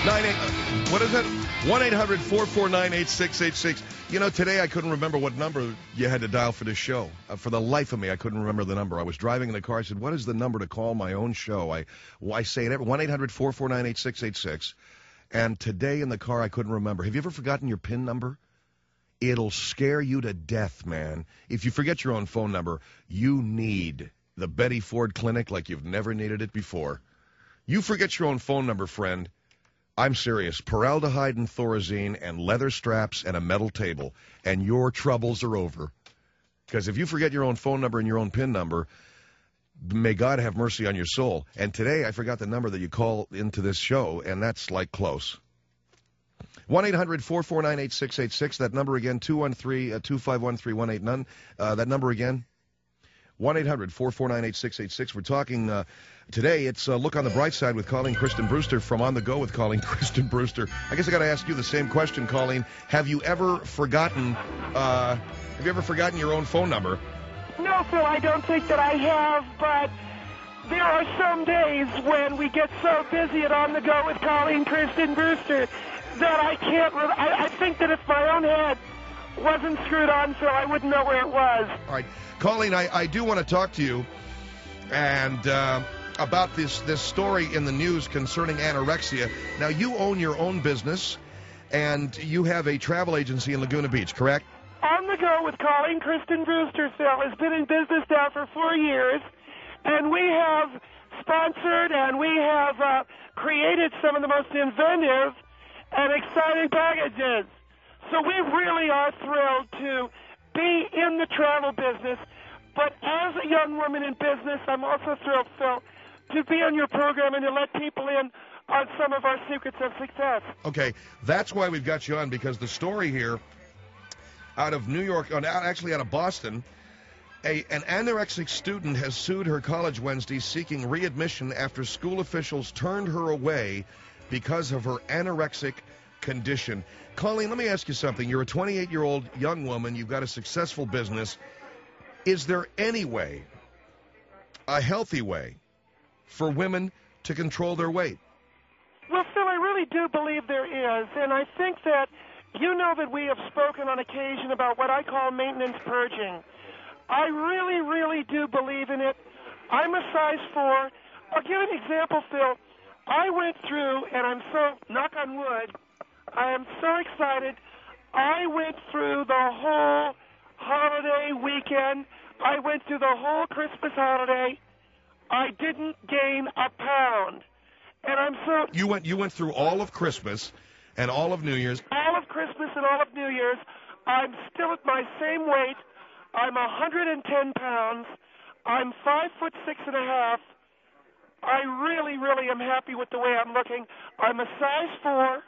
What is it? 1-800-449-8686. You know, today I couldn't remember what number you had to dial for this show. For the life of me, I couldn't remember the number. I was driving in the car. I said, what is the number to call my own show? I say it every 1-800-449-8686. And today in the car, I couldn't remember. Have you ever forgotten your PIN number? It'll scare you to death, man. If you forget your own phone number, you need the Betty Ford Clinic like you've never needed it before. You forget your own phone number, friend. I'm serious. Paraldehyde and Thorazine and leather straps and a metal table, and your troubles are over. Because if you forget your own phone number and your own PIN number, may God have mercy on your soul. And today I forgot the number that you call into this show, and that's like close. 1-800-449-8686. That number again, 213-251-3189. That number again, 1-800-449-8686. We're talking today. It's Look on the Bright Side with Colleen Kristen Brewster from On the Go with Colleen Kristen Brewster. I guess I got to ask you the same question, Colleen. Have you ever forgotten your own phone number? No, Phil, I don't think that I have, but there are some days when we get so busy at On the Go with Colleen Kristen Brewster that I can't. I think that if my own head wasn't screwed on, Phil, I wouldn't know where it was. All right. Colleen, I do want to talk to you and about this story in the news concerning anorexia. Now, you own your own business, and you have a travel agency in Laguna Beach, correct? On the Go with Colleen Kristen Brewster, Phil, has been in business now for 4 years, and we have sponsored and we have created some of the most inventive and exciting packages. So we really are thrilled to be in the travel business, but as a young woman in business, I'm also thrilled, Phil, to be on your program and to let people in on some of our secrets of success. Okay, that's why we've got you on, because the story here out of New York, actually out of Boston, an anorexic student has sued her college Wednesday seeking readmission after school officials turned her away because of her anorexic condition. Colleen, let me ask you something. You're a 28-year-old young woman. You've got a successful business. Is there any way, a healthy way, for women to control their weight? Well, Phil, I really do believe there is, and I think that you know that we have spoken on occasion about what I call maintenance purging. I really, really do believe in it. I'm a size 4. I'll give an example, Phil. I went through, and I'm so, knock on wood, I am so excited. I went through the whole holiday weekend. I went through the whole Christmas holiday. I didn't gain a pound. And I'm so... You went through all of Christmas and all of New Year's. All of Christmas and all of New Year's. I'm still at my same weight. I'm 110 pounds. I'm 5'6.5". I really, really am happy with the way I'm looking. I'm a size 4.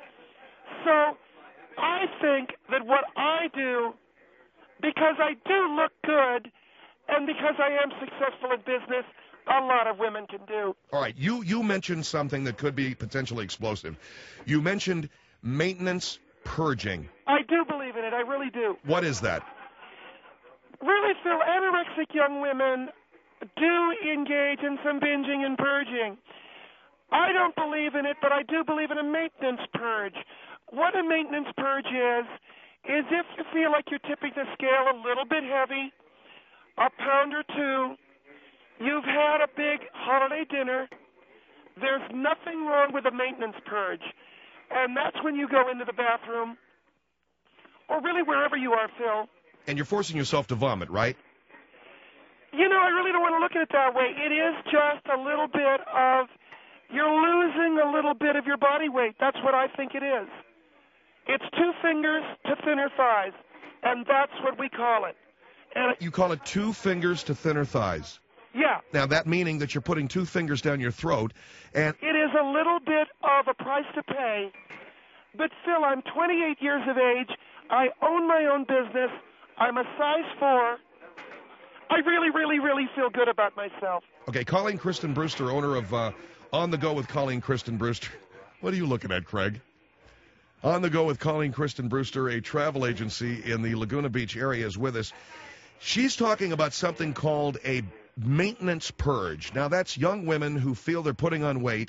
So I think that what I do, because I do look good and because I am successful in business, a lot of women can do. All right, you mentioned something that could be potentially explosive. You mentioned maintenance purging. I do believe in it. I really do. What is that? Really, Phil, anorexic young women do engage in some binging and purging. I don't believe in it, but I do believe in a maintenance purge. What a maintenance purge is if you feel like you're tipping the scale a little bit heavy, a pound or 2, you've had a big holiday dinner, there's nothing wrong with a maintenance purge. And that's when you go into the bathroom, or really wherever you are, Phil. And you're forcing yourself to vomit, right? You know, I really don't want to look at it that way. It is just a little bit of, you're losing a little bit of your body weight. That's what I think it is. It's 2 fingers to thinner thighs, and that's what we call it. And you call it 2 fingers to thinner thighs? Yeah. Now, that meaning that you're putting 2 fingers down your throat, and... It is a little bit of a price to pay, but Phil, I'm 28 years of age. I own my own business. I'm a size 4. I really, really, really feel good about myself. Okay, Colleen Kristen Brewster, owner of On the Go with Colleen Kristen Brewster. What are you looking at, Craig? On the Go with Colleen Kristen Brewster, a travel agency in the Laguna Beach area, is with us. She's talking about something called a maintenance purge. Now, that's young women who feel they're putting on weight,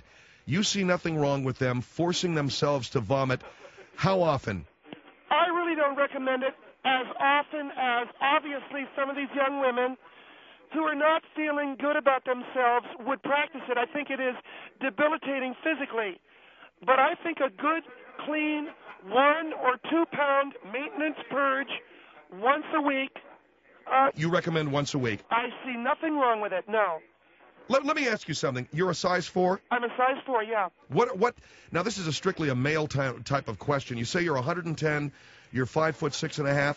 You see nothing wrong with them forcing themselves to vomit. How often? I really don't recommend it as often as, obviously, some of these young women who are not feeling good about themselves would practice it. I think it is debilitating physically. But I think a good, clean 1 or 2 pound maintenance purge once a week. You recommend once a week? I see nothing wrong with it, no. Let me ask you something. You're a size 4? I'm a size 4, yeah. What? Now, this is strictly a male type of question. You say you're 110, you're 5'6.5"? 5'6.5",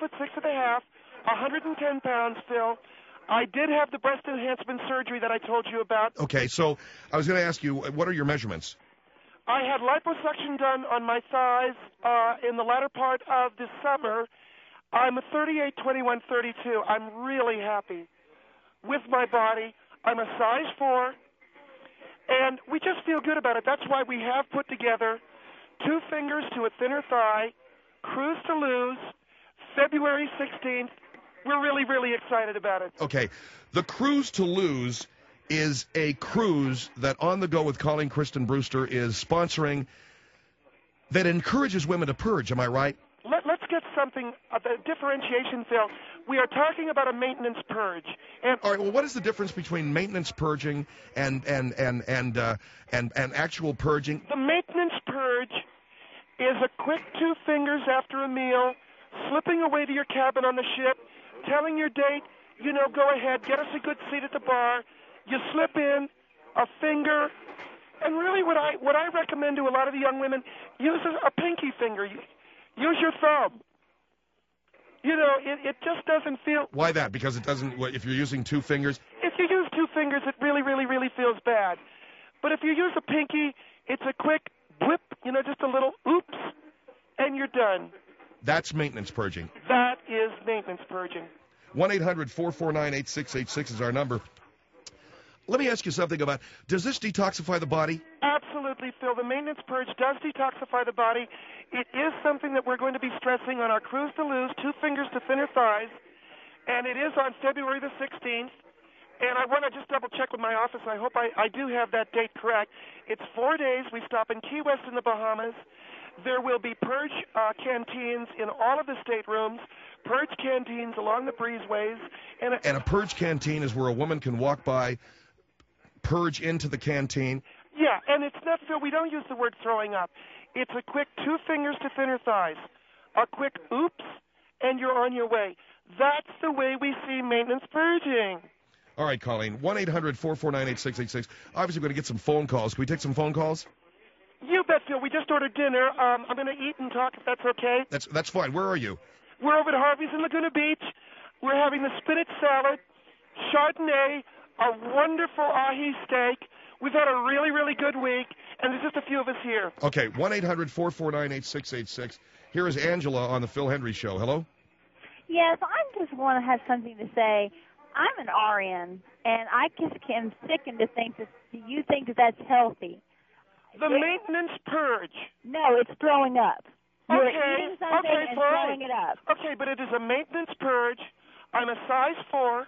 110 pounds, Phil. I did have the breast enhancement surgery that I told you about. Okay, so I was going to ask you, what are your measurements? I had liposuction done on my thighs in the latter part of this summer. I'm a 38, 21, 32. I'm really happy with my body. I'm a size 4, and we just feel good about it. That's why we have put together 2 fingers to a thinner thigh, Cruise to Lose, February 16th. We're really, really excited about it. Okay, the Cruise to Lose is a cruise that On the Go with Colleen Kristen Brewster is sponsoring that encourages women to purge. Am I right? Let's get something of a differentiation, Phil. We are talking about a maintenance purge. And all right. Well, what is the difference between maintenance purging and actual purging? The maintenance purge is a quick 2 fingers after a meal, slipping away to your cabin on the ship, telling your date, go ahead, get us a good seat at the bar. You slip in a finger, and really what I recommend to a lot of the young women, use a pinky finger. Use your thumb. It just doesn't feel... Why that? Because it doesn't... If you're using 2 fingers? If you use 2 fingers, it really, really, really feels bad. But if you use a pinky, it's a quick blip, just a little oops, and you're done. That's maintenance purging. That is maintenance purging. 1-800-449-8686 is our number. Let me ask you something about, does this detoxify the body? Absolutely, Phil. The maintenance purge does detoxify the body. It is something that we're going to be stressing on our Cruise to Lose, 2 fingers to thinner thighs, and it is on February the 16th. And I want to just double-check with my office. I hope I do have that date correct. It's 4 days. We stop in Key West in the Bahamas. There will be purge canteens in all of the staterooms, purge canteens along the breezeways. And a purge canteen is where a woman can walk by, purge into the canteen. Yeah, and it's not, Phil, we don't use the word throwing up. It's a quick 2 fingers to thinner thighs, a quick oops, and you're on your way. That's the way we see maintenance purging. All right, Colleen, 1-800-449-8686. Obviously, we're going to get some phone calls. Can we take some phone calls? You bet, Phil. We just ordered dinner. I'm going to eat and talk if that's okay. That's fine. Where are you? We're over at Harvey's in Laguna Beach. We're having the spinach salad, Chardonnay, a wonderful ahi steak. We've had a really, really good week, and there's just a few of us here. Okay, 1-800-449-8686. Here is Angela on the Phil Hendry Show. Hello? Yes, I just want to have something to say. I'm an RN, and I just am sickened to think that you think that that's healthy. The maintenance purge. No, it's throwing up. You're eating something and fine. throwing it up. Okay, but it is a maintenance purge. I'm a size 4.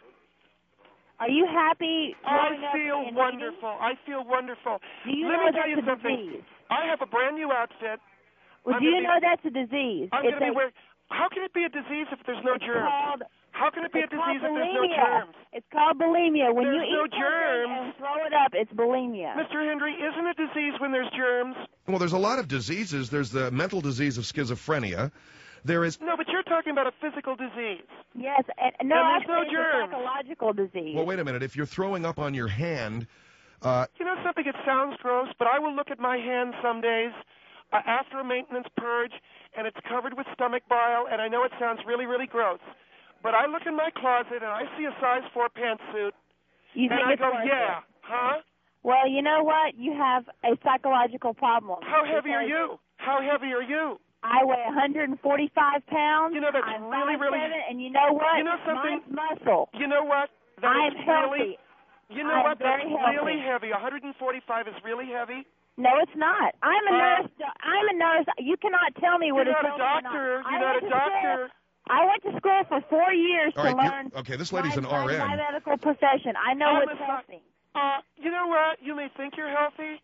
Are you happy? I feel wonderful. I feel wonderful. Do you Let know me tell that's you a something. disease? I have a brand new outfit. Well, do you know that's a disease? I'm going to be wearing. How can it be a disease if there's no germs? How can it be a disease if there's no germs? It's called bulimia. When there's you no eat germs and throw it up, it's bulimia. Mr. Hendry, isn't a disease when there's germs? Well, there's a lot of diseases. There's the mental disease of schizophrenia. There is... No, but you're talking about a physical disease. Yes, and there's no it's germs. a psychological disease. Well, wait a minute. If you're throwing up on your hand... you know something? It sounds gross, but I will look at my hand some days after a maintenance purge, and it's covered with stomach bile, and I know it sounds really, really gross. But I look in my closet, and I see a size 4 pantsuit, and I go, yeah, huh? Well, you know what? You have a psychological problem. How heavy are you? How heavy are you? I weigh 145 pounds. You know, that's I'm really, 5'7", really... and you know what? You know something? Mine's muscle. You know what? I'm healthy. You know what? That's really healthy. heavy. 145 is really heavy. No, it's not. I'm a nurse. I'm a nurse. You cannot tell me what you're it's not a doctor. You're not a doctor. I went to school for 4 years to learn. Okay, this lady's an RN. My medical profession. I know what's healthy. You know what? You may think you're healthy,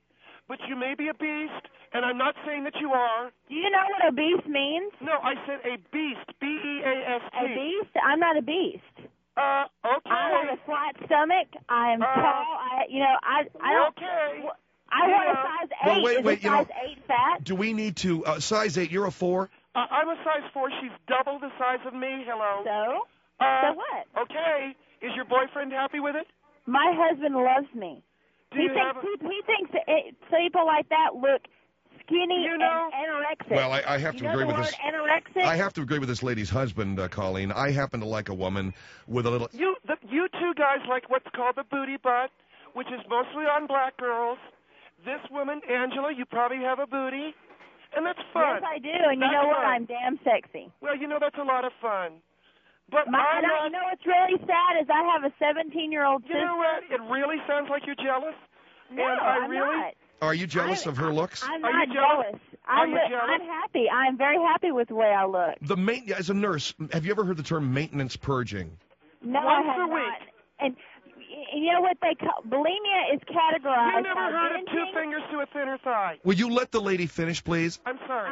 but you may be a beast, and I'm not saying that you are. Do you know what obese means? No, I said a beast, B-E-A-S-T. A beast? I'm not a beast. Okay. I have a flat stomach. I am tall. I don't. Okay. I want a size 8. Well, wait, Is a size 8 fat? Do we need to, size 8, you're a 4? I'm a size 4. She's double the size of me. Hello. So? So what? Okay. Is your boyfriend happy with it? My husband loves me. He thinks people like that look skinny and anorexic. Well, I have to agree with this. Anorexic? I have to agree with this lady's husband, Colleen. I happen to like a woman with a little. You two guys like what's called the booty butt, which is mostly on black girls. This woman, Angela, you probably have a booty, and that's fun. Yes, I do, and you know what? I'm damn sexy. Well, that's a lot of fun. But you know what's really sad is I have a 17-year-old sister. You know what? It really sounds like you're jealous. No, and I'm not. Are you jealous of her looks? I'm not jealous. I'm happy. I'm very happy with the way I look. As a nurse, have you ever heard the term maintenance purging? No, Once I have a not. week. And you know what they call bulimia is categorized. You never heard of 2 fingers to a thinner thigh. Will you let the lady finish, please? I'm sorry.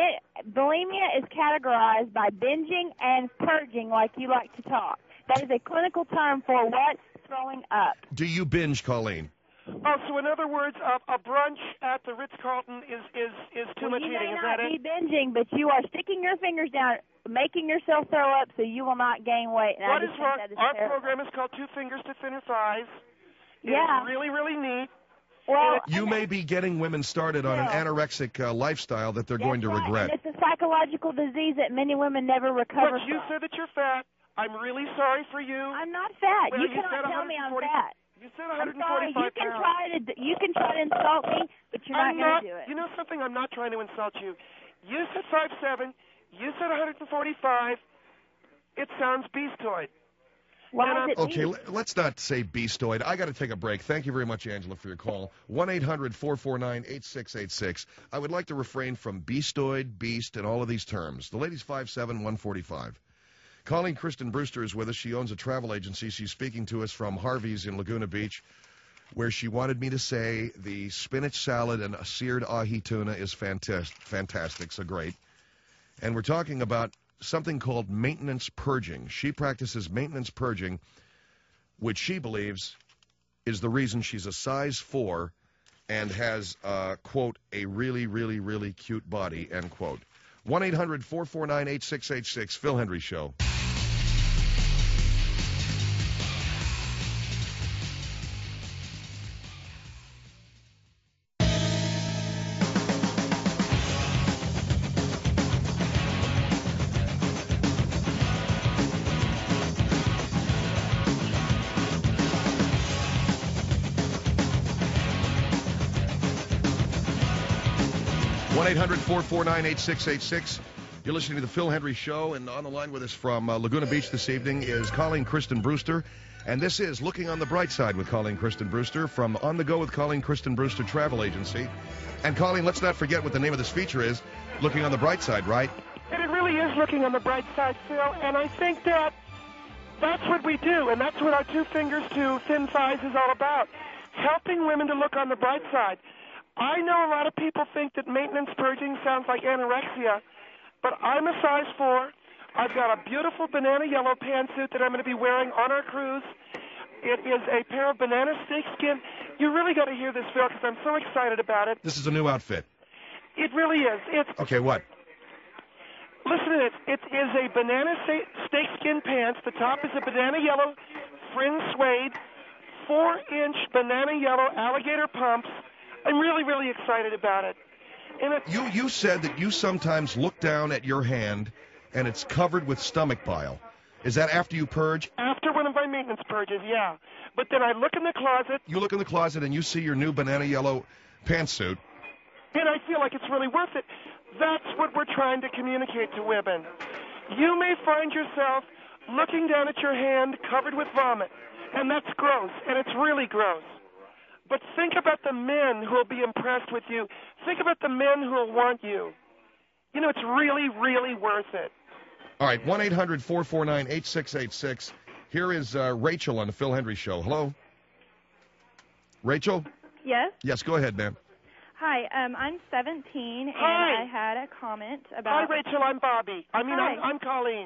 Bulimia is categorized by binging and purging, like you like to talk. That is a clinical term for what? Throwing up. Do you binge, Colleen? Oh, so in other words, a brunch at the Ritz-Carlton is too much eating. You is may that not it? be binging, but you are sticking your fingers down, making yourself throw up so you will not gain weight. And What I is just wrong? think that is Our terrible. program is called 2 Fingers to Thinner Thighs. Yeah. It's really, really neat. Well, You may be getting women started on an anorexic lifestyle that they're going to regret. And it's a psychological disease that many women never recover But you from. said that you're fat. I'm really sorry for you. I'm not fat. Well, you you cannot said tell me I'm 140 fat. You said I'm 145 sorry. pounds. You can try to insult me, but you're not going to do it. You know something? I'm not trying to insult you. You said 5'7". You said 145. It sounds beastoid. Why is it Okay, beast? let's not say beastoid. I got to take a break. Thank you very much, Angela, for your call. 1-800-449-8686. I would like to refrain from beastoid, beast, and all of these terms. The lady's 5'7", 145. Colleen Kristen Brewster is with us. She owns a travel agency. She's speaking to us from Harvey's in Laguna Beach, where she wanted me to say the spinach salad and seared ahi tuna is fantastic, so great. And we're talking about something called maintenance purging. She practices maintenance purging, which she believes is the reason she's a size 4 and has, quote, a really, really, really cute body, end quote. 1-800-449-8686, Phil Hendry Show. One 1-800-449-8686. You're listening to the Phil Hendry Show, and on the line with us from Laguna Beach this evening is Colleen Kristen Brewster, and this is Looking on the Bright Side with Colleen Kristen Brewster from On the Go with Colleen Kristen Brewster Travel Agency. And Colleen, let's not forget what the name of this feature is, Looking on the Bright Side, right? And it really is looking on the bright side, Phil, and I think that that's what we do, and that's what our 2 Fingers to Thin Thighs is all about, helping women to look on the bright side. I know a lot of people think that maintenance purging sounds like anorexia, but I'm a size 4. I've got a beautiful banana yellow pantsuit that I'm going to be wearing on our cruise. It is a pair of banana snakeskin. You really got to hear this, Phil, because I'm so excited about it. This is a new outfit. It really is. Okay, what? Listen to this. It is a banana snakeskin pants. The top is a banana yellow fringe suede, 4-inch banana yellow alligator pumps. I'm really, really excited about it. And You said that you sometimes look down at your hand and it's covered with stomach bile. Is that after you purge? After one of my maintenance purges, yeah. But then I look in the closet. You look in the closet and you see your new banana yellow pantsuit. And I feel like it's really worth it. That's what we're trying to communicate to women. You may find yourself looking down at your hand covered with vomit, and that's gross, and it's really gross. But think about the men who will be impressed with you. Think about the men who will want you. You know, it's really, really worth it. All right, 1-800-449-8686. Here is Rachel on the Phil Hendry Show. Hello? Rachel? Yes. Yes, go ahead, ma'am. Hi, I'm 17, and Hi. I had a comment Hi, about... Rachel. I'm Bobby. Hi. I'm Colleen.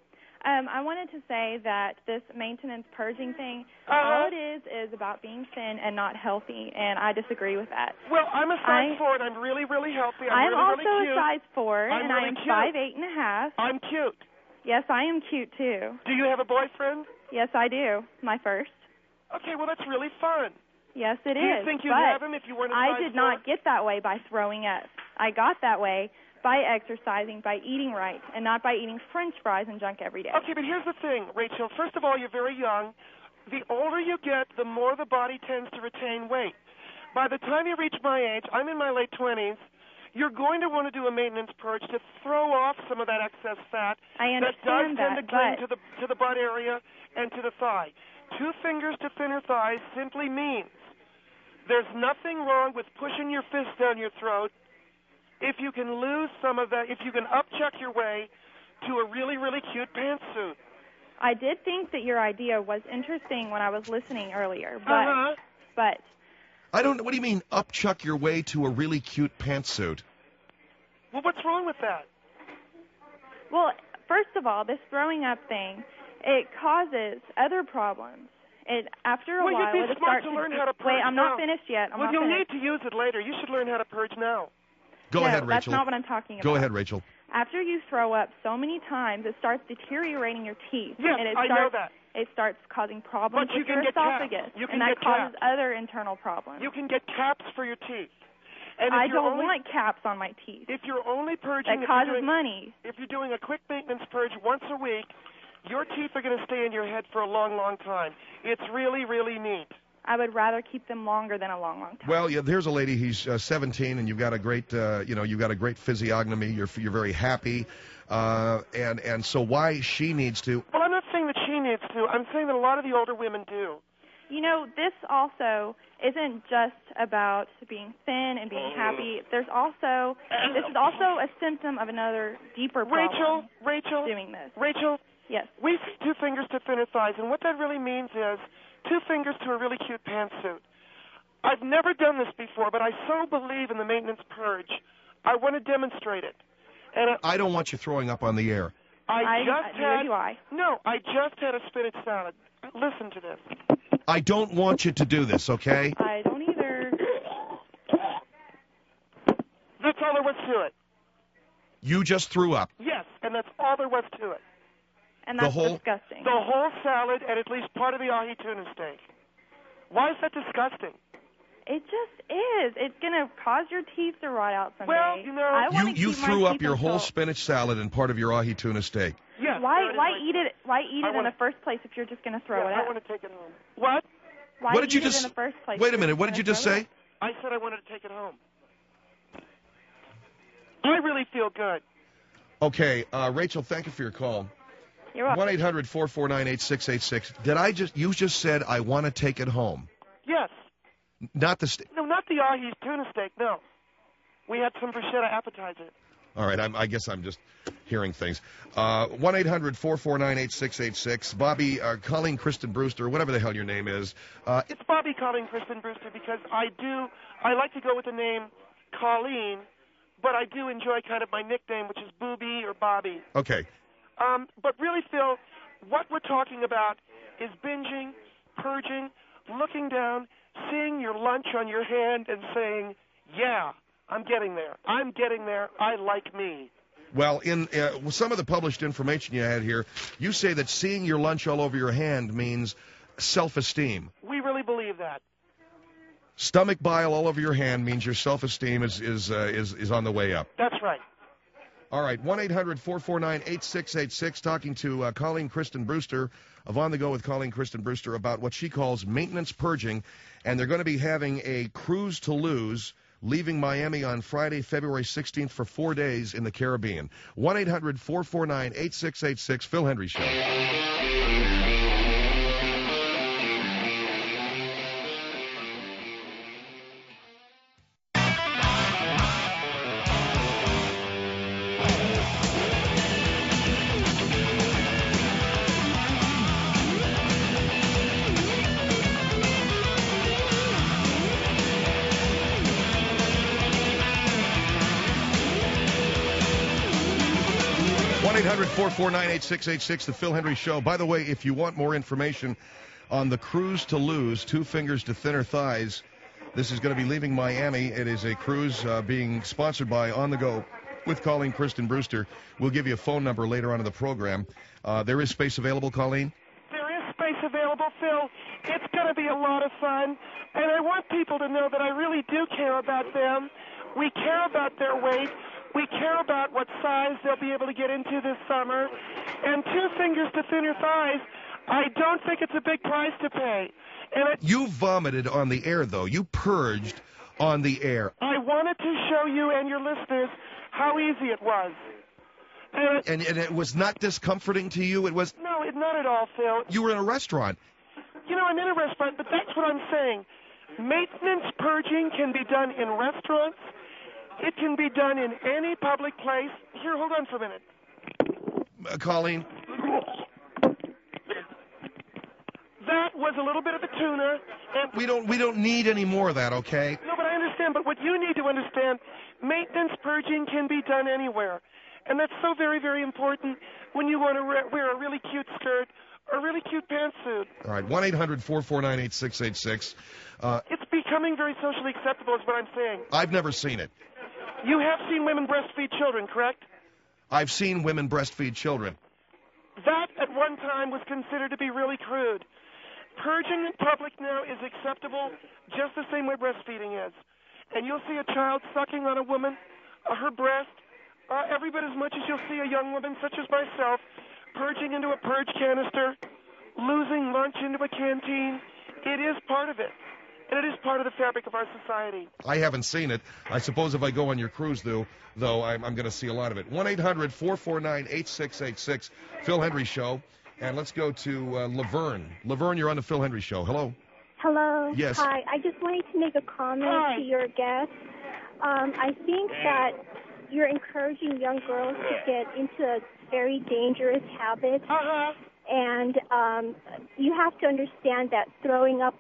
I wanted to say that this maintenance purging thing, Uh-huh. all it is about being thin and not healthy, and I disagree with that. Well, I'm a size 4, and I'm really, really healthy. I'm really, also really cute. a size 4, I'm and really I am cute. 5'8.5". I'm cute. Yes, I am cute, too. Do you have a boyfriend? Yes, I do. My first. Okay, well, that's really fun. Yes, it Do is. you think you'd but have him if you weren't a size I did 4? not get that way by throwing up. I got that way by exercising, by eating right, and not by eating French fries and junk every day. Okay, but here's the thing, Rachel. First of all, you're very young. The older you get, the more the body tends to retain weight. By the time you reach my age, I'm in my late 20s, you're going to want to do a maintenance purge to throw off some of that excess fat I that does understand tend to that, cling but to the butt area and to the thigh. 2 fingers to thinner thighs simply means there's nothing wrong with pushing your fist down your throat if you can lose some of that, if you can upchuck your way to a really, really cute pantsuit. I did think that your idea was interesting when I was listening earlier, but Uh-huh. but I don't. What do you mean upchuck your way to a really cute pantsuit? Well, what's wrong with that? well, first of all, this throwing up thing, it causes other problems. It after a Well, while you'd be it smart starts to learn how to purge wait. I'm now. not finished yet. I'm Well, not you'll finished. need to use it later. You should learn how to purge now. Go no, ahead, that's Rachel. not what I'm talking about. Go ahead, Rachel. After you throw up so many times, it starts deteriorating your teeth. Yes, and it I know starts, that. It starts causing problems But you with can your get caps. esophagus, You can and that get causes caps. other internal problems. You can get caps for your teeth. And if I you're don't only, want caps on my teeth. If you're only purging, That causes money. if you're doing a quick maintenance purge once a week, your teeth are going to stay in your head for a long, long time. It's really, really neat. I would rather keep them longer than a long, long time. Well, yeah, there's a lady. He's 17, and you've got a great, you've got a great physiognomy. You're very happy, and so why she needs to? Well, I'm not saying that she needs to. I'm saying that a lot of the older women do. You know, this also isn't just about being thin and being happy. This is also a symptom of another deeper problem. Rachel, doing this. Rachel, Yes. we say 2 fingers to thinner thighs, and what that really means is 2 fingers to a really cute pantsuit. I've never done this before, but I so believe in the maintenance purge. I want to demonstrate it. And I don't want you throwing up on the air. Neither do I. No, I just had a spinach salad. Listen to this. I don't want you to do this, okay? I don't either. That's all there was to it. You just threw up. Yes, and that's all there was to it. And The that's whole- disgusting. The whole salad and at least part of the ahi tuna steak. Why is that disgusting? It just is. It's going to cause your teeth to rot out someday. Well, you know, I wanna You keep my threw up teeth your whole until- spinach salad and part of your ahi tuna steak. Yes. Why there it is why right eat it? Why eat I it in wanna- the first place if you're just going to throw Yeah, it I up? want to take it home. What? Why What did you eat just? it in the first place? Wait a if minute. you're What did you gonna just throw it say? up? I said I wanted to take it home. I really feel good. Okay, Rachel, thank you for your call. You're welcome. 1-800-449-8686. You just said I want to take it home. Yes. Not the No, not the ahi tuna steak, no. We had some bruschetta appetizer. All right, I guess I'm just hearing things. 1-800-449-8686. Bobby, Colleen Kristen Brewster, whatever the hell your name is. It's Bobby calling Kristen Brewster because I like to go with the name Colleen, but I do enjoy kind of my nickname, which is Booby or Bobby. Okay. But really, Phil, what we're talking about is binging, purging, looking down, seeing your lunch on your hand and saying, yeah, I'm getting there. I'm getting there. I like me. Well, in some of the published information you had here, you say that seeing your lunch all over your hand means self-esteem. We really believe that. Stomach bile all over your hand means your self-esteem is on the way up. That's right. All right, 1-800-449-8686, talking to Colleen Kristen Brewster of On the Go with Colleen Kristen Brewster about what she calls maintenance purging, and they're going to be having a cruise to lose, leaving Miami on Friday, February 16th for 4 days in the Caribbean. 1-800-449-8686, Phil Hendry Show. 1-800-449-8686, The Phil Hendry Show. By the way, if you want more information on the cruise to lose, 2 fingers to thinner thighs, this is going to be leaving Miami. It is a cruise being sponsored by On The Go with Colleen Kristen Brewster. We'll give you a phone number later on in the program. There is space available, Colleen? There is space available, Phil. It's going to be a lot of fun, and I want people to know that I really do care about them. We care about their weight. We care about what size they'll be able to get into this summer. And 2 fingers to thinner thighs, I don't think it's a big price to pay. And You vomited on the air, though. You purged on the air. I wanted to show you and your listeners how easy it was. And it was not discomforting to you? It was... No, not at all, Phil. You were in a restaurant. You know, I'm in a restaurant, but that's what I'm saying. Maintenance purging can be done in restaurants. It can be done in any public place. Here, hold on for a minute. Colleen? That was a little bit of a tuna. And We don't need any more of that, okay? no, but I understand. But what you need to understand, maintenance purging can be done anywhere. And that's so very, very important when you want to wear a really cute skirt or a really cute pantsuit. All right, 1-800-449-8686. It's becoming very socially acceptable is what I'm saying. I've never seen it. You have seen women breastfeed children, correct? I've seen women breastfeed children. That, at one time, was considered to be really crude. Purging in public now is acceptable just the same way breastfeeding is. And you'll see a child sucking on a woman, her breast, every bit as much as you'll see a young woman such as myself purging into a purge canister, losing lunch into a canteen. It is part of it. And it is part of the fabric of our society. I haven't seen it. I suppose if I go on your cruise, though I'm going to see a lot of it. 1-800-449-8686, Phil Hendry Show. And let's go to Laverne. Laverne, you're on the Phil Hendry Show. Hello? Hello. Yes. Hi. I just wanted to make a comment Hi. to your guest. I think that you're encouraging young girls to get into a very dangerous habit. Uh-huh. And you have to understand that throwing up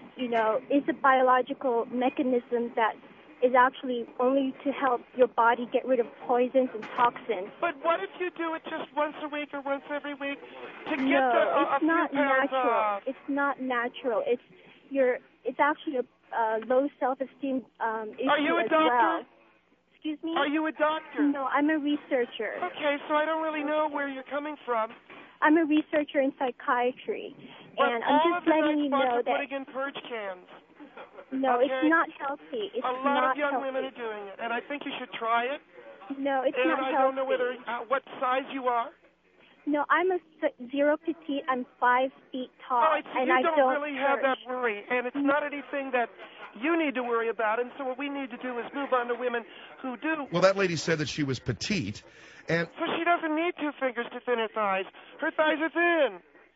is a biological mechanism that is actually only to help your body get rid of poisons and toxins. But what if you do it just once a week or once every week to get No, a it's few not pounds natural. off? It's not natural. It's actually a low self-esteem issue Are you a as doctor? well. Excuse me? Are you a doctor? No, I'm a researcher. Okay, so I don't really know where you're coming from. I'm a researcher in psychiatry, But and all I'm of just the letting night you spots know are that putting in purge cans. no, okay. it's not healthy. It's A lot not of young healthy. women are doing it, and I think you should try it. No, it's And not I healthy. don't know whether what size you are. No, I'm a zero petite. I'm 5 feet tall, All right, so and you I don't don't really have that purge. worry, and it's not anything that you need to worry about. And so what we need to do is move on to women who do. Well, that lady said that she was petite, and So she doesn't need 2 fingers to thin her thighs. Her thighs are thin.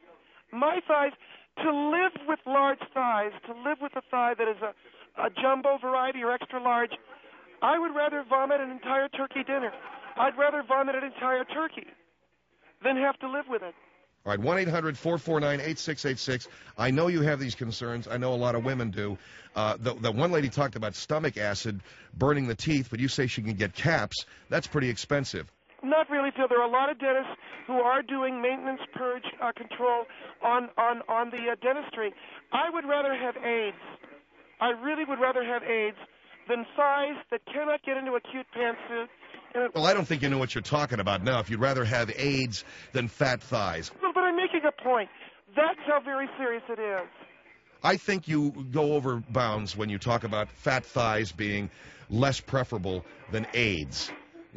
My thighs, to live with large thighs, to live with a thigh that is a jumbo variety or extra large, I would rather vomit an entire turkey dinner. I'd rather vomit an entire turkey than have to live with it. all right, 1-800-449-8686. I know you have these concerns. I know a lot of women do. The one lady talked about stomach acid burning the teeth, but you say she can get caps. That's pretty expensive. Not really, Phil. There are a lot of dentists who are doing maintenance purge control on the dentistry. I would rather have AIDS. I really would rather have AIDS than thighs that cannot get into a cute pantsuit. Well, I don't think you know what you're talking about now. If you'd rather have AIDS than fat thighs. Well, but I'm making a point. That's how very serious it is. I think you go over bounds when you talk about fat thighs being less preferable than AIDS.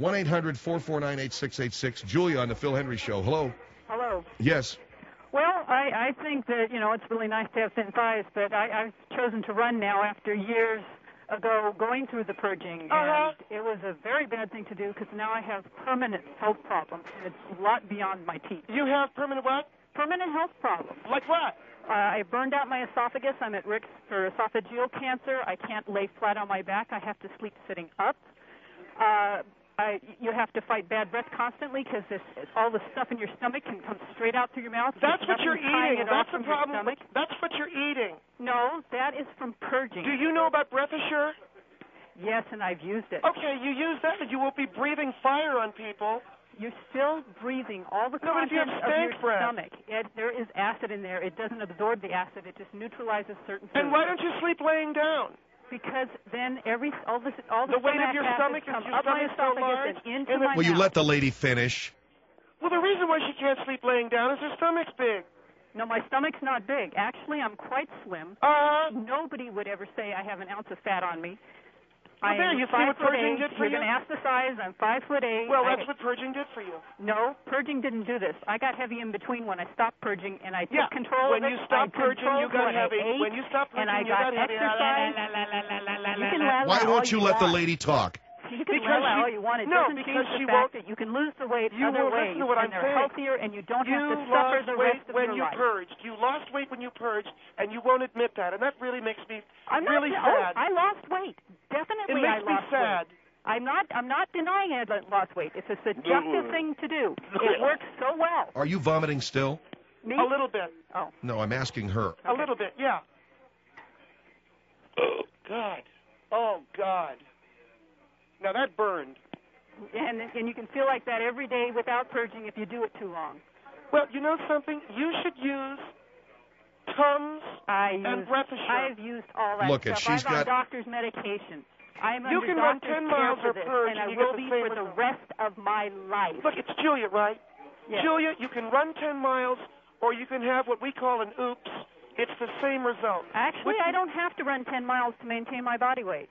1-800-449-8686. Julia on the Phil Hendry Show. Hello. Hello. Yes. Well, I think that, it's really nice to have thin thighs, but I've chosen to run now after years ago going through the purging, Uh-huh. and it was a very bad thing to do because now I have permanent health problems, and it's a lot beyond my teeth. You have permanent what? Permanent health problems. Like what? I burned out my esophagus. I'm at risk for esophageal cancer. I can't lay flat on my back. I have to sleep sitting up. You have to fight bad breath constantly because all the stuff in your stomach can come straight out through your mouth. That's There's what you're nothing tying eating. it off That's the from your problem. stomach. That's what you're eating. No, that is from purging. Do you know about Breath Assure? Yes, and I've used it. Okay, you use that and you won't be breathing fire on people. you're still breathing all the No, but if you have contents of your stank breath. stomach. There is acid in there. It doesn't absorb the acid. It just neutralizes certain foods. And why don't you sleep laying down? Because then all the weight of your stomach is come your up my stomach so esophagus large, and into and my Will you mouth. let the lady finish? Well, the reason why she can't sleep laying down is her stomach's big. No, my stomach's not big. Actually, I'm quite slim. Nobody would ever say I have an ounce of fat on me. Well, there, you see what purging did for You're you? going to ask the size. I'm 5'8". Well, that's what purging did for you. No, purging didn't do this. I got heavy in between when I stopped purging, and I took Yeah, control when of it. you stopped I purging, you got controlled what I heavy. ate, When you stopped and I purging, you got got heavy. exercise. You can la-la Why all won't you you let the want. lady talk? You can Because la-la she- all you want. It no, doesn't because change she the fact won't- that you can lose the weight You other won't ways, listen to what and I'm they're saying. healthier, and you don't You have to suffer lost the weight rest of when your you life. purged. You lost weight when you purged, and you won't admit that, and that really makes me I'm not, really sad. I lost weight. Definitely, It makes I me lost sad. weight. I'm not denying I lost weight. It's a seductive thing to do. It works so well. Are you vomiting still? Me? A little bit. Oh. No, I'm asking her. A little bit, yeah. Oh, God. Oh, God. Now, that burned. And you can feel like that every day without purging if you do it too long. Well, you know something? You should use Tums and Breath Assure. I've used all that Look, stuff. she's I'm on got- doctor's medication. I'm You under can run doctor's 10 care miles for or this, purge and and I you get will the be same for the result. rest of my life. Look, it's Julia, right? Yes. Julia, you can run 10 miles, or you can have what we call an oops. It's the same result. Actually, I don't have to run 10 miles to maintain my body weight.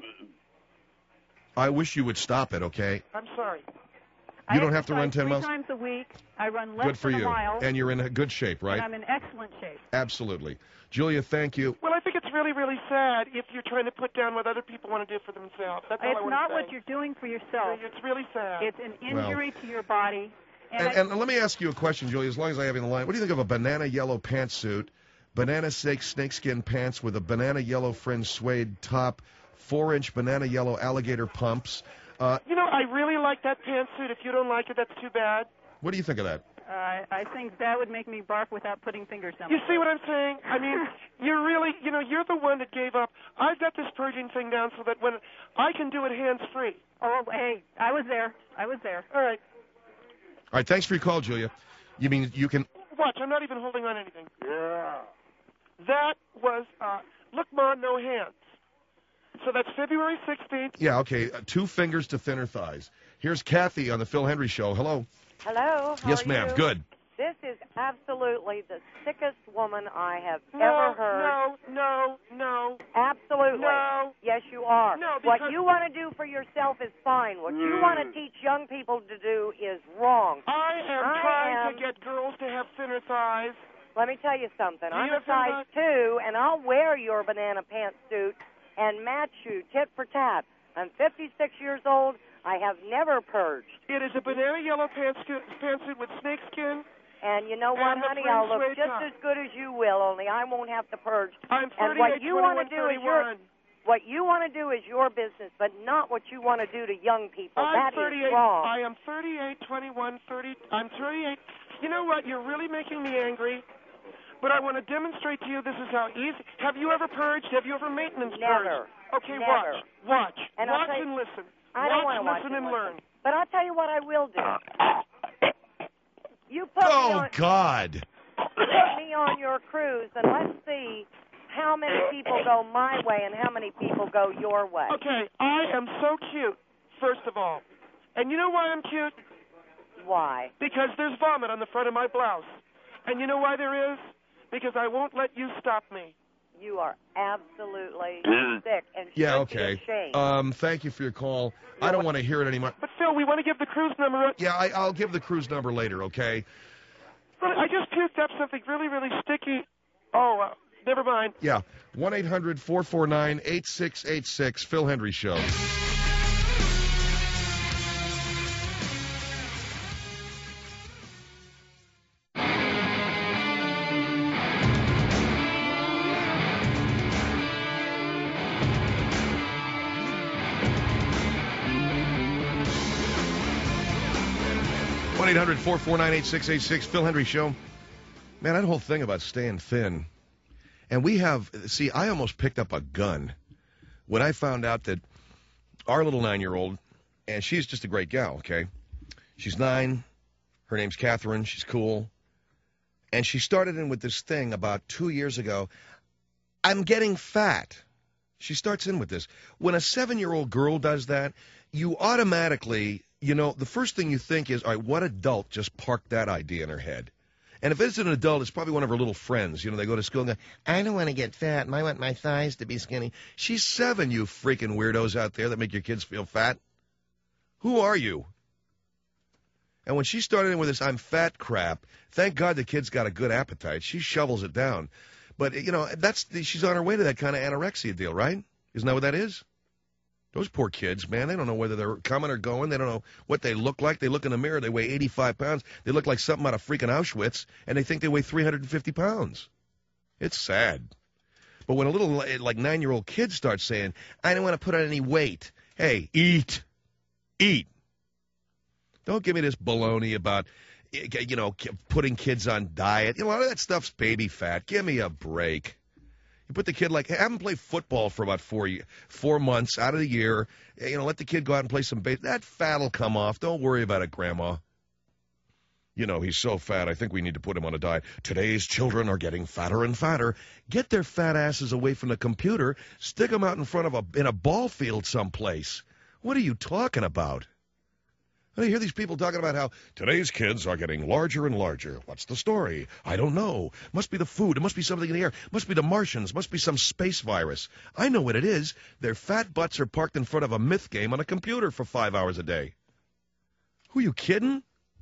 I wish you would stop it, okay? I'm sorry. You don't have to run 10 3 miles? times a week. I run less Good for than you. a mile. And you're in a good shape, right? And I'm in excellent shape. Absolutely. Julia, thank you. Well, I think it's really, really sad if you're trying to put down what other people want to do for themselves. That's all I It's want not to say. what you're doing for yourself. It's really sad. It's an injury to your body. And let me ask you a question, Julia, as long as I have you on the line. What do you think of a banana yellow pantsuit, banana snakeskin pants with a banana yellow fringe suede top, 4-inch banana yellow alligator pumps? You know, I really like that pantsuit. If you don't like it, that's too bad. What do you think of that? I think that would make me bark without putting fingers down. You see what I'm saying? I mean, you're really, you're the one that gave up. I've got this purging thing down so that when I can do it hands-free. Oh, hey, I was there. All right. All right, thanks for your call, Julia. You mean you can... Watch, I'm not even holding on anything. Yeah. That was, look, Ma, no hands. So that's February 16th. Yeah, okay, 2 fingers to thinner thighs. Here's Kathy on the Phil Hendry Show. Hello. Hello. How Yes, are ma'am. you? Good. This is absolutely the sickest woman I have No, ever heard. No. Absolutely. No. Yes, you are. No, what because- you want to do for yourself is fine. What you want to teach young people to do is wrong. I am trying to get girls to have thinner thighs. Let me tell you something. Do I'm you a have thinner size 2, and I'll wear your banana pantsuit and match you tit for tat. I'm 56 years old. I have never purged. It is a banana yellow pantsuit with snakeskin. And you know what, And the honey? I'll fringe look suede just top. as good as you will, only I won't have to purge. I'm 38, And what you want to 21, do is your 31. what you want to do is your business, but not what you want to do to young people. I'm That 38. is wrong. I am 38, 21, 30. I'm 38. You know what? You're really making me angry. But I want to demonstrate to you this is how easy. Have you ever purged? Have you ever maintenance Never. purged? Okay, Never. watch. And I'll Watch tell you- and listen. I don't want to watch listen, and and learn. But I'll tell you what I will do. You put Oh, God. me on your cruise, and let's see how many people go my way and how many people go your way. Okay, I am so cute, first of all. And you know why I'm cute? Why? Because there's vomit on the front of my blouse. And you know why there is? Because I won't let you stop me. You are absolutely sick and should Yeah, be okay. ashamed. Thank you for your call. I don't want to hear it anymore. But, Phil, we want to give the cruise number. Yeah, I'll give the cruise number later, okay? But I just puked up something really, really sticky. Oh, never mind. Yeah, 1-800-449-8686, Phil Hendry Show. One 1-800-449-8686, Phil Hendry Show. Man, that whole thing about staying thin. And we have, see, I almost picked up a gun when I found out that our little 9-year-old, and she's just a great gal, okay? She's 9. Her name's Catherine. She's cool. And she started in with this thing about 2 years ago. I'm getting fat. She starts in with this. When a 7-year-old girl does that, you automatically, the first thing you think is, all right, what adult just parked that idea in her head? And if it's an adult, it's probably one of her little friends. They go to school and go, I don't want to get fat, and I want my thighs to be skinny. She's 7, you freaking weirdos out there that make your kids feel fat. Who are you? And when she started in with this I'm fat crap, thank God the kid's got a good appetite. She shovels it down. But, she's on her way to that kind of anorexia deal, right? Isn't that what that is? Those poor kids, man, they don't know whether they're coming or going. They don't know what they look like. They look in the mirror, they weigh 85 pounds. They look like something out of freaking Auschwitz, and they think they weigh 350 pounds. It's sad. But when a little, 9-year-old kid starts saying, I don't want to put on any weight. Hey, eat. Eat. Don't give me this baloney about, putting kids on diet. A lot of that stuff's baby fat. Give me a break. You put the kid have him play football for about 4 months out of the year. Let the kid go out and play some baseball. That fat'll come off. Don't worry about it, Grandma. He's so fat, I think we need to put him on a diet. Today's children are getting fatter and fatter. Get their fat asses away from the computer. Stick them out in front of in a ball field someplace. What are you talking about? I hear these people talking about how today's kids are getting larger and larger. What's the story? I don't know. Must be the food. It must be something in the air. Must be the Martians. Must be some space virus. I know what it is. Their fat butts are parked in front of a myth game on a computer for 5 hours a day. Who are you kidding?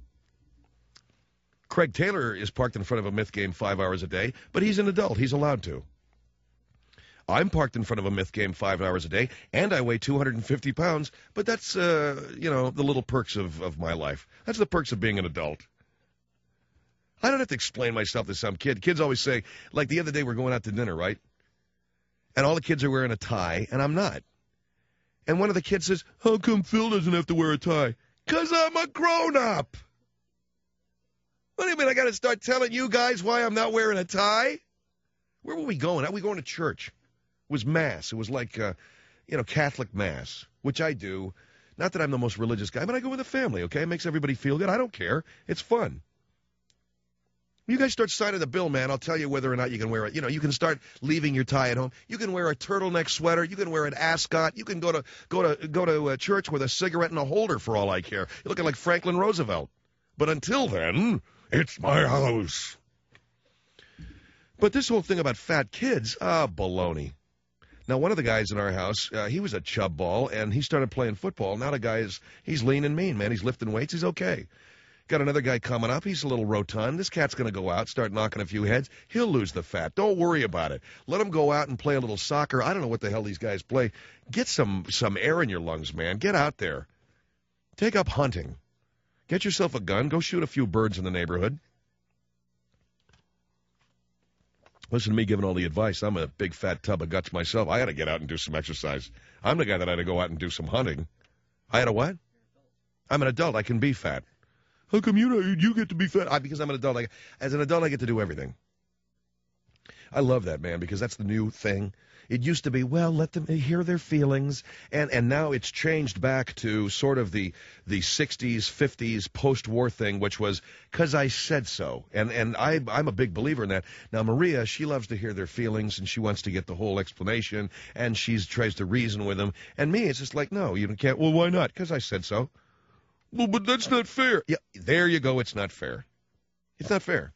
Craig Taylor is parked in front of a myth game 5 hours a day, but he's an adult. He's allowed to. I'm parked in front of a myth game 5 hours a day, and I weigh 250 pounds, but that's, the little perks of my life. That's the perks of being an adult. I don't have to explain myself to some kid. Kids always say, like the other day we're going out to dinner, right? And all the kids are wearing a tie, and I'm not. And one of the kids says, how come Phil doesn't have to wear a tie? 'Cause I'm a grown-up. What do you mean I got to start telling you guys why I'm not wearing a tie? Where were we going? Are we going to church? It was Mass. It was like, Catholic Mass, which I do. Not that I'm the most religious guy, but I go with the family, okay? It makes everybody feel good. I don't care. It's fun. When you guys start signing the bill, man, I'll tell you whether or not you can wear it. You can start leaving your tie at home. You can wear a turtleneck sweater. You can wear an ascot. You can go to a church with a cigarette and a holder for all I care. You're looking like Franklin Roosevelt. But until then, it's my house. But this whole thing about fat kids, baloney. Now, one of the guys in our house, he was a chub ball, and he started playing football. Now the guy he's lean and mean, man. He's lifting weights. He's okay. Got another guy coming up. He's a little rotund. This cat's going to go out, start knocking a few heads. He'll lose the fat. Don't worry about it. Let him go out and play a little soccer. I don't know what the hell these guys play. Get some air in your lungs, man. Get out there. Take up hunting. Get yourself a gun. Go shoot a few birds in the neighborhood. Listen to me giving all the advice. I'm a big fat tub of guts myself. I had to get out and do some exercise. I'm the guy that had to go out and do some hunting. I had a what? I'm an adult. I can be fat. How come you get to be fat? Because I'm an adult. As an adult, I get to do everything. I love that, man, because that's the new thing. It used to be, well, let them hear their feelings, and now it's changed back to sort of the 60s, 50s post-war thing, which was, 'cause I said so. And I'm a big believer in that. Now, Maria, she loves to hear their feelings, and she wants to get the whole explanation, and she tries to reason with them. And me, it's just like, no, you can't. Well, why not? 'Cause I said so. Well, but that's not fair. Yeah, there you go. It's not fair. It's not fair.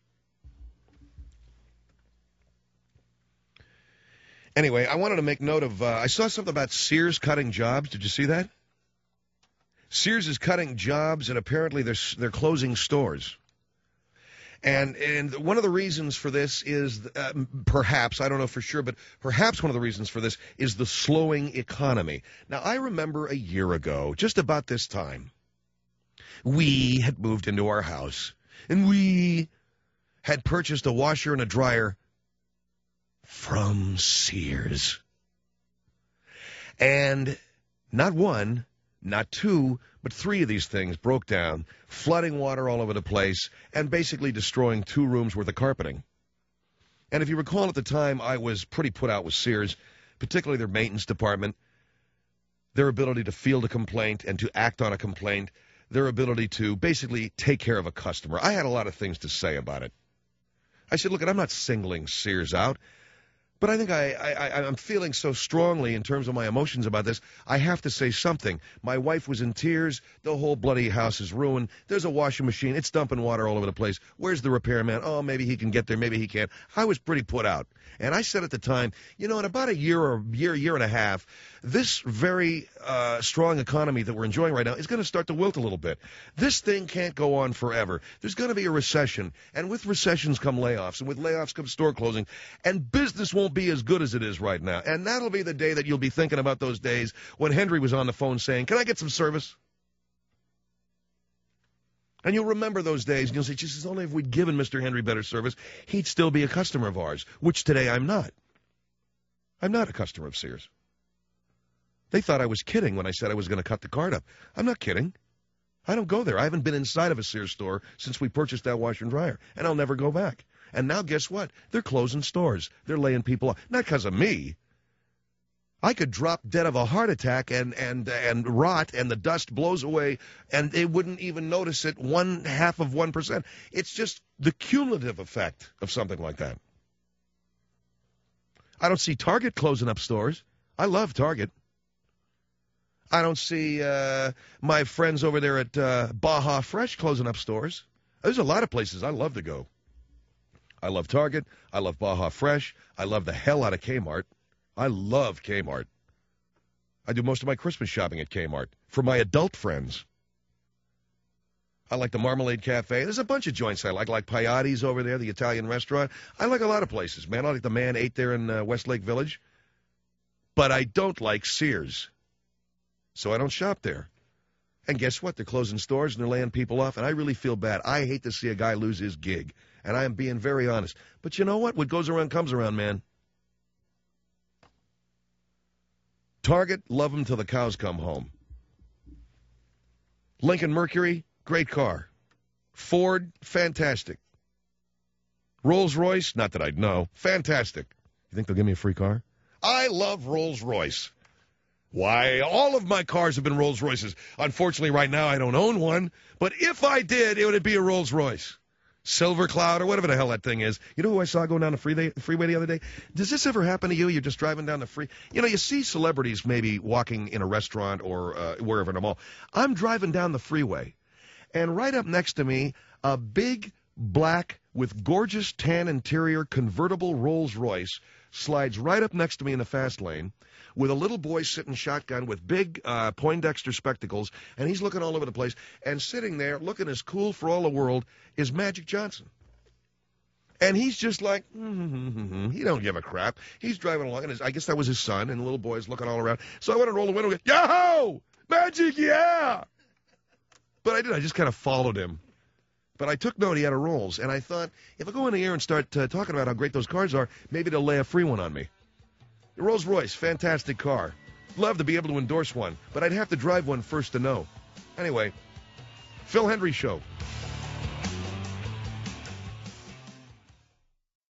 Anyway, I wanted to make note of, I saw something about Sears cutting jobs. Did you see that? Sears is cutting jobs, and apparently they're closing stores. And one of the reasons for this is, perhaps, I don't know for sure, but perhaps one of the reasons for this is the slowing economy. Now, I remember a year ago, just about this time, we had moved into our house, and we had purchased a washer and a dryer from Sears. And not one, not two, but three of these things broke down, flooding water all over the place, and basically destroying 2 rooms worth of carpeting. And if you recall at the time, I was pretty put out with Sears, particularly their maintenance department, their ability to field a complaint and to act on a complaint. their ability to basically take care of a customer. I had a lot of things to say about it. I said, look, I'm not singling Sears out, but I think I'm feeling so strongly in terms of my emotions about this, I have to say something. My wife was in tears. The whole bloody house is ruined. There's a washing machine. It's dumping water all over the place. Where's the repairman? Oh, maybe he can get there. Maybe he can't. I was pretty put out. And I said at the time, in about a year and a half, this very strong economy that we're enjoying right now is going to start to wilt a little bit. This thing can't go on forever. There's going to be a recession. And with recessions come layoffs. And with layoffs come store closing. And business won't be as good as it is right now. And that'll be the day that you'll be thinking about those days when Henry was on the phone saying, can I get some service? And you'll remember those days, and you'll say, Jesus, only if we'd given Mr. Henry better service, he'd still be a customer of ours, which today I'm not. I'm not a customer of Sears. They thought I was kidding when I said I was going to cut the card up. I'm not kidding. I don't go there. I haven't been inside of a Sears store since we purchased that washer and dryer, and I'll never go back. And now guess what? They're closing stores. They're laying people off. Not because of me. I could drop dead of a heart attack and rot, and the dust blows away, and they wouldn't even notice it 0.5%. It's just the cumulative effect of something like that. I don't see Target closing up stores. I love Target. I don't see my friends over there at Baja Fresh closing up stores. There's a lot of places I love to go. I love Target. I love Baja Fresh. I love the hell out of Kmart. I love Kmart. I do most of my Christmas shopping at Kmart for my adult friends. I like the Marmalade Cafe. There's a bunch of joints I like Piatti's over there, the Italian restaurant. I like a lot of places, man. I like the Man 8 there in Westlake Village. But I don't like Sears. So I don't shop there. And guess what? They're closing stores and they're laying people off, and I really feel bad. I hate to see a guy lose his gig, and I am being very honest. But you know what? What goes around comes around, man. Target, love them till the cows come home. Lincoln Mercury, great car. Ford, fantastic. Rolls-Royce, not that I'd know, fantastic. You think they'll give me a free car? I love Rolls-Royce. Why, all of my cars have been Rolls-Royces. Unfortunately, right now I don't own one, but if I did, it would be a Rolls-Royce. Silver Cloud or whatever the hell that thing is. You know who I saw going down the freeway the other day? Does this ever happen to you? You're just driving down the freeway. You see celebrities maybe walking in a restaurant or wherever in a mall. I'm driving down the freeway, and right up next to me, a big black with gorgeous tan interior convertible Rolls-Royce slides right up next to me in the fast lane with a little boy sitting shotgun with big Poindexter spectacles, and he's looking all over the place. And sitting there, looking as cool for all the world, is Magic Johnson. And he's just like, he don't give a crap. He's driving along, and I guess that was his son, and the little boy's looking all around. So I went to roll the window and go, Yahoo! Magic, yeah! But I did. I just kind of followed him. But I took note he had a Rolls, and I thought, if I go in the air and start talking about how great those cars are, maybe they'll lay a free one on me. The Rolls-Royce, fantastic car. Love to be able to endorse one, but I'd have to drive one first to know. Anyway, Phil Hendry Show.